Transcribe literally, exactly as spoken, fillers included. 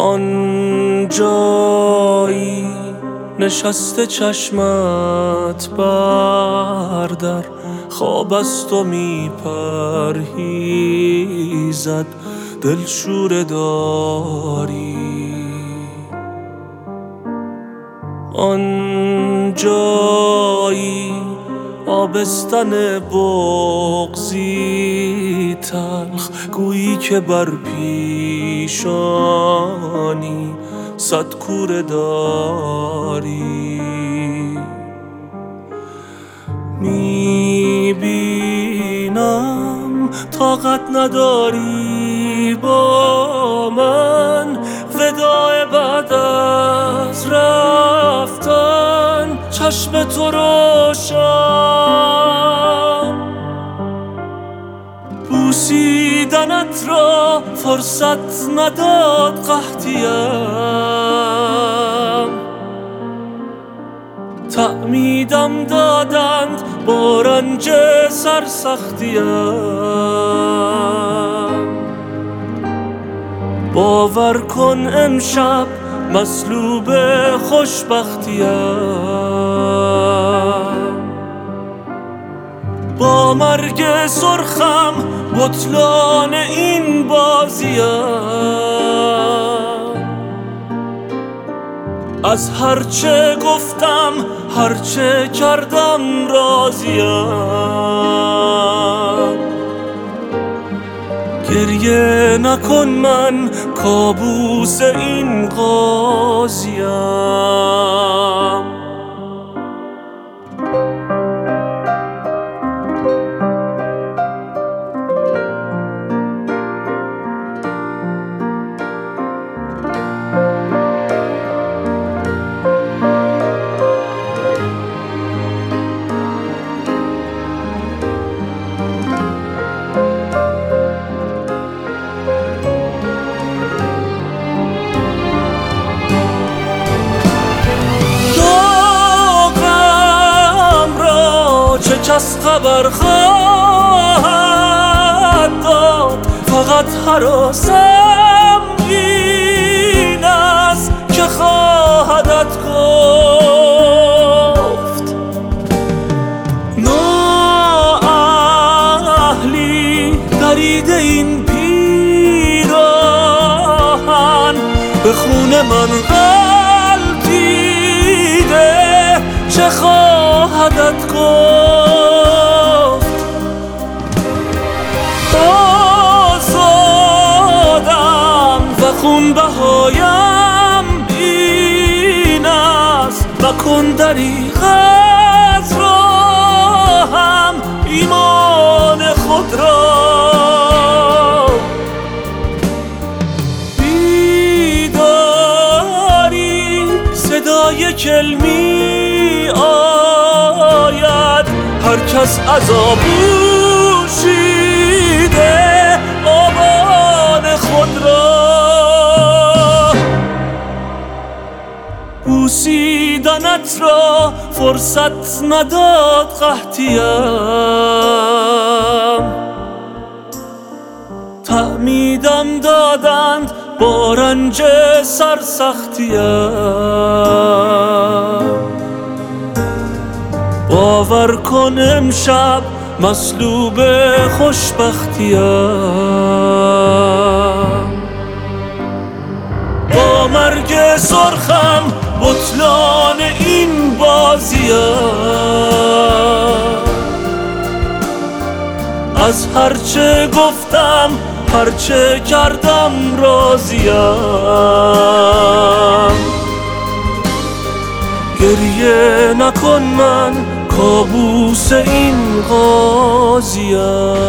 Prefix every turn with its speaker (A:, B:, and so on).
A: آن جایی نشسته چشمت بردر، خواب از تو می پرهیزد دلشوره داری. آن جایی آبستن بغضی تلخ، گویی که بر پیشانی صد کوره داری. میبینم طاقت نداری با من، وداع بعد از رفتن چشم تو روشن. بوسیدنت را فرصت نداد قحطیم، تعمیدم دادند با رنج سرسختیم. باور کن امشب مصلوب خوشبختیم، با مرگ سرخم بطلان این بازیم. از هرچه گفتم هرچه کردم راضیم. گریه نکن من کابوس این قاضیم. کس خبر خواهد داد، فقط هراسم این است که خواهدت گفت. نااهلی دریده این پیراهن، به خون من غلطیده چه خواهدت گفت. خون بهایم این است، مکن دریغ از راهم ایمان خود را. بیداری صدای کلمی آید، هر کس عذابو شیده آبان خود را. بوسیدنت را فرصت نداد قحطیم، تعمیدم دادند با رنج سرسختیم. باور کن امشب مصلوب خوشبختیم، با مرگ سرخم بطلان این بازیم. از هرچه گفتم هرچه کردم راضیم. گریه نکن من کابوس این قاضیم.